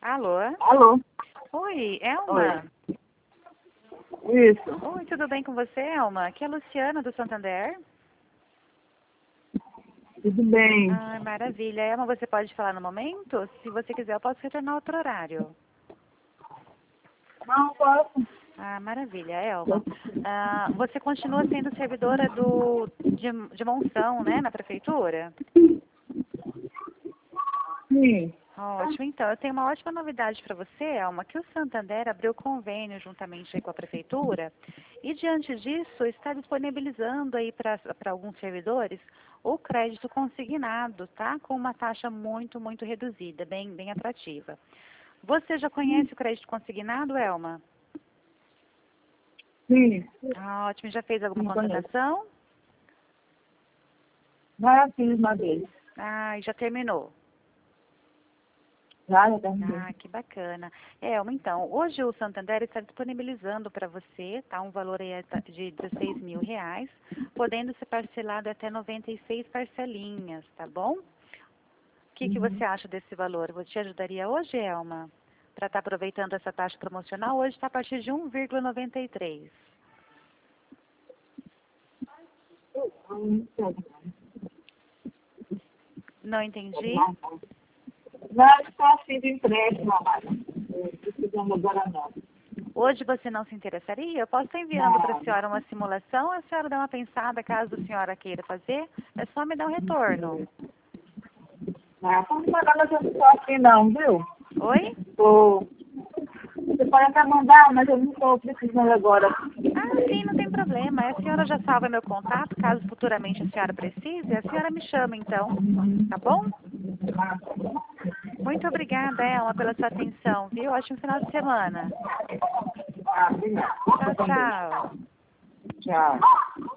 Alô? Alô? Oi, Elma? Isso. Oi, tudo bem com você, Elma? Aqui é a Luciana, do Santander. Tudo bem. Ah, maravilha. Elma, você pode falar no momento? Se você quiser, eu posso retornar outro horário. Não, posso. Ah, maravilha, Elma. Você continua sendo servidora de Monção, né, na prefeitura? Sim. Ótimo, então, eu tenho uma ótima novidade para você, Elma, que o Santander abriu convênio juntamente aí com a prefeitura e, diante disso, está disponibilizando aí para alguns servidores o crédito consignado, tá? Com uma taxa muito, muito reduzida, bem atrativa. Você já conhece o crédito consignado, Elma? Sim. Ah, ótimo, já fez alguma Sim, conheço. contratação? Já fiz uma vez. Ah, e já terminou. Já terminei. Ah, que bacana. Elma, então, hoje o Santander está disponibilizando para você, tá, um valor aí de R$ 16.000, podendo ser parcelado até 96 parcelinhas, tá bom? O que você acha desse valor? Eu te ajudaria hoje, Elma? Para estar aproveitando essa taxa promocional, hoje está a partir de 1,93. Não entendi? Não, estou assim de empréstimo, Amara. Precisamos agora não. Hoje você não se interessaria? Eu posso estar enviando para a senhora uma simulação, a senhora dá uma pensada, caso a senhora queira fazer, é só me dar um retorno. Não, pode mandar, mas eu não estou assim não, viu? Oi? Tô... Você pode até mandar, mas eu não estou precisando agora. Ah, sim, não tem problema. A senhora já salva meu contato, caso futuramente a senhora precise, a senhora me chama então, tá bom? Muito obrigada, Elma, pela sua atenção, viu? Ótimo final de semana. Ah, obrigada. Tchau, tchau. Tchau.